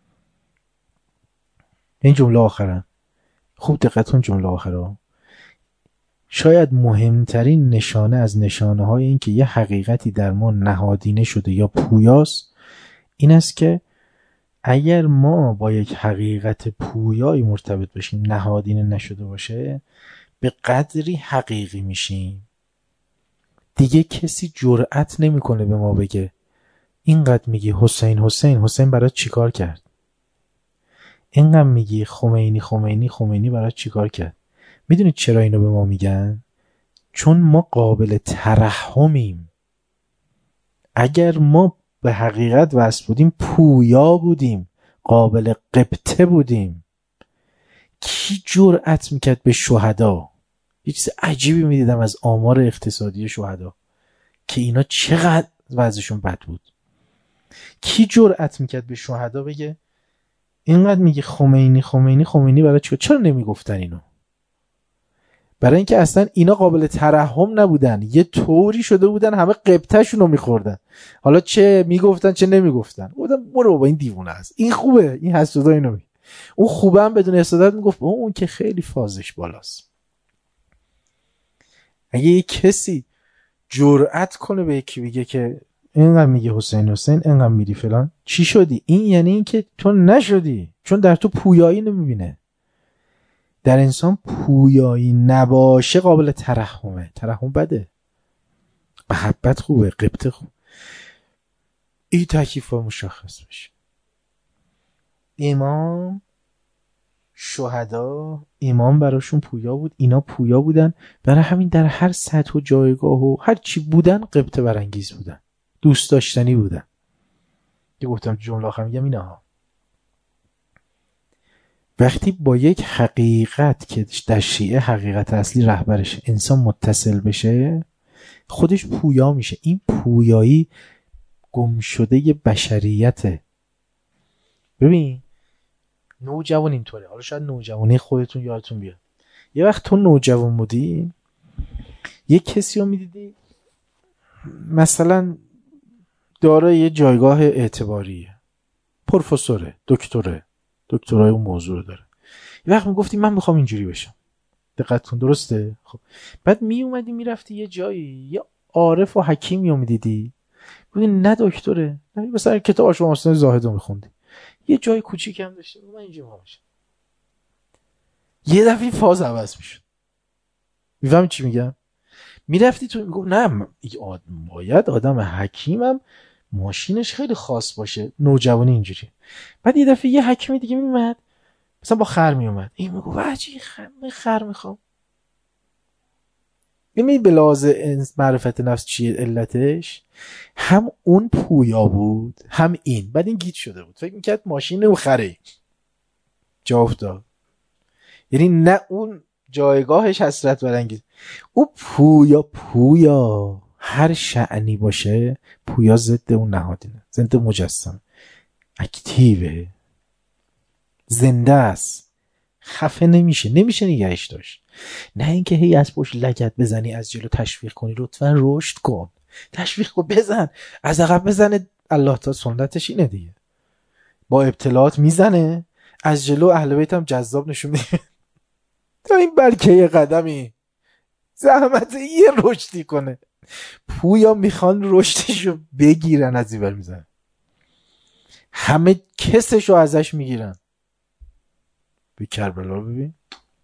این جمله آخرم خوب دقت کن، جمله آخرم شاید مهمترین نشانه از نشانه های این که یه حقیقتی در ما نهادینه شده یا پویاست این است که اگر ما با یک حقیقت پویایی مرتبط بشیم، نهادینه نشده باشه، به قدری حقیقی میشیم دیگه کسی جرأت نمیکنه به ما بگه اینقدر میگی حسین حسین حسین برات چیکار کرد، اینقدر میگی خمینی خمینی خمینی برات چیکار کرد. میدونید چرا اینو به ما میگن؟ چون ما قابل ترحمیم. اگر ما به حقیقت وصل بودیم، پویا بودیم، قابل قبطه بودیم، کی جرأت میکرد به شهدا؟ یه چیز عجیبی میدیدم از آمار اقتصادی شهدا که اینا چقدر وضعشون بد بود. کی جرأت میکرد به شهدا بگه اینقدر میگه خمینی خمینی خمینی برای چیکار؟ چرا نمیگفتن اینو؟ برای اینکه اصلا اینا قابل ترحم نبودن، یه طوری شده بودن همه قبطه‌شون رو میخوردن. حالا چه میگفتن چه نمیگفتن، گفتن برو بابا این دیوونه است، این خوبه، این حسودا اینو می اون خوبه هم بدون حسادت میگفت اون که خیلی فازش بالاست. اگه یک کسی جرأت کنه به یکی بگه که اینقدر میگه حسین حسین اینقدر میری فلان چی شدی، این یعنی این که تو نشدی، چون در تو پویایی نمیبینه. در انسان پویایی نباشه قابل ترحمه. ترحم بده، محبت خوبه، غبطه خوب. این تکلیف مشخص بشه. امام، شهدا، امام براشون پویا بود، اینا پویا بودن، برای همین در هر سطح و جایگاه و هر چی بودن غبطه برانگیز بودن، دوست داشتنی بودن. که گفتم جمله آخر میگم اینا ها. وقتی با یک حقیقت که در شیعه حقیقت اصلی رهبرش انسان متصل بشه خودش پویا میشه. این پویایی گم شده بشریته. ببین نوجوان اینطوره، حالا شاید نوجوانی خودتون یادتون بیاد یه وقت تو نوجوان بودی یه کسی رو میدیدی مثلا داره یه جایگاه اعتباریه، پروفسوره، دکتره، دکترای اون موضوع رو داره، یه وقت میگفتی من میخوام اینجوری بشم. دقت کن درسته؟ خب بعد می اومدی میرفتی یه جایی یه عارف و حکیمی رو میدیدی بودی نه دکتره، نه مثلا کتاب آشما مستن زاهد رو میخوندی یه جای کوچیک هم داشته من اینجا میخوام بشم، یه دفعه فاز عوض میشد. میفهمی چی میگم؟ میرفتی تو میگفت نه باید آدم حکیمم ماشینش خیلی خاص باشه، نوجوانی اینجوری. بعد یه دفعه یه حکیمی دیگه میومد مثلا با خر میومد، این میگفت واجی خر خر میخوام. این به لحاظ معرفت نفس چیه علتش؟ هم اون پویا بود هم این. بعد این گیج شده بود فکر میکرد ماشین و خره جا افتاد. یعنی نه اون جایگاهش حسرت برانگیز، او پویا پویا هر شأنی باشه پویا ضد اون نهادینه، ضد مجسم، اکتیوه، زنده است، خفه نمیشه، نمیشه نگهش داشت. نه اینکه هی از پشت لگد بزنی از جلو تشویق کنی لطفاً رشد کن، تشویق کن بزن، از عقب بزنه. الله تعالی سنتش اینه دیگه، با ابتلاعات میزنه، از جلو اهل بیت هم جذاب نشون میده تا این بلکه یه قدمی زحمت یه رشدی کنه. پویا میخوان رشدشو بگیرن از این بر میزنن، همه کسشو ازش میگیرن. به کربلا رو ببین،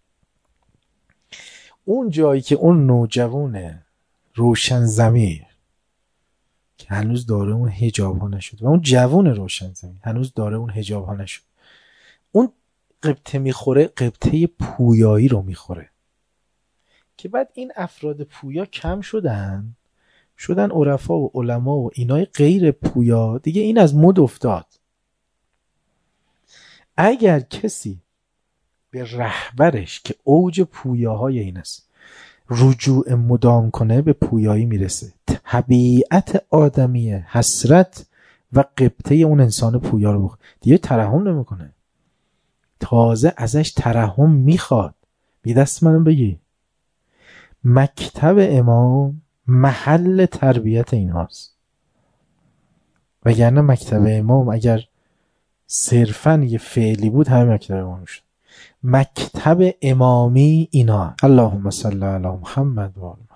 اون جایی که اون نوجوانه روشن ضمیر که هنوز داره اون حجاب ها نشد و اون جوان روشن ضمیر هنوز داره اون حجاب ها نشد، اون قبطه میخوره، قبطه پویایی رو میخوره که بعد این افراد پویا کم شدن شدن عرفا و علما و اینای غیر پویا دیگه، این از مد افتاد. اگر کسی به رهبرش که اوج پویاهای این است رجوع مدام کنه به پویایی میرسه. طبیعت آدمیه حسرت و غبطه اون انسان پویا رو بخواد دیگه ترحم نمیکنه، تازه ازش ترحم میخواد. بی دست منم بگی مکتب امام محل تربیت این هاست، وگرنه مکتب امام اگر صرفاً یه فعلی بود همه مکتب امام شد. مکتب امامی اینا. اللهم صل علی محمد و آل